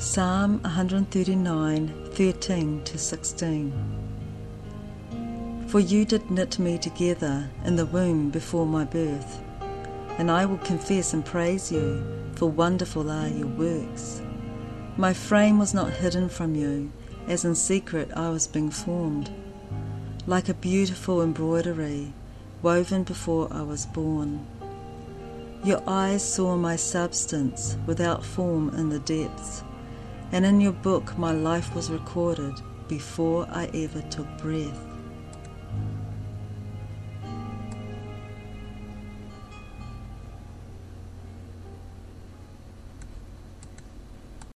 Psalm 139, 13 to 16. For you did knit me together in the womb before my birth, and I will confess and praise you, for wonderful are your works. My frame was not hidden from you, as in secret I was being formed, like a beautiful embroidery, woven before I was born. Your eyes saw my substance without form in the depths, and in your book my life was recorded before I ever took breath.